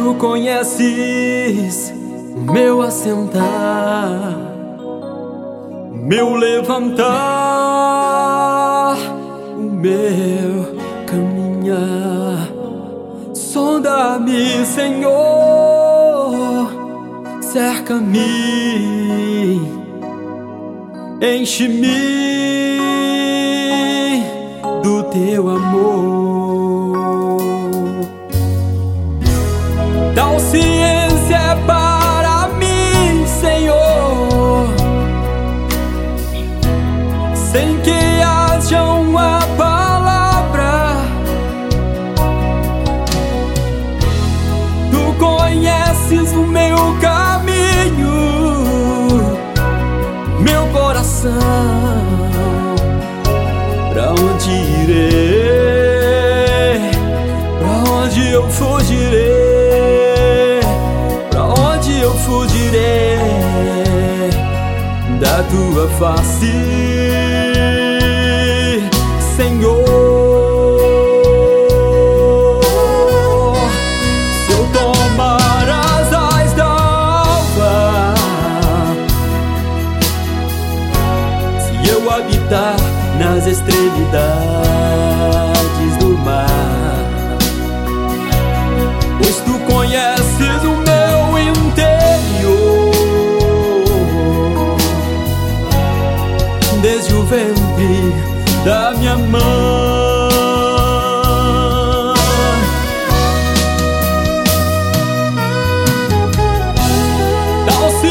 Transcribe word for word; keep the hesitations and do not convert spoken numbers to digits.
Tu conheces o meu assentar, o meu levantar, o meu caminhar. Sonda-me, Senhor, cerca-me, enche-me do teu amor. Tal ciência é para mim, Senhor, sem que haja uma palavra. Tu conheces o meu caminho, meu coração. Pra onde irei? Pra onde eu fugirei? Pra onde eu fugirei da tua face, Senhor? Se eu tomar as asas da alva, se eu habitar nas extremidades do mar, pois tu conheces o meu interior, desde o ventre da minha mãe.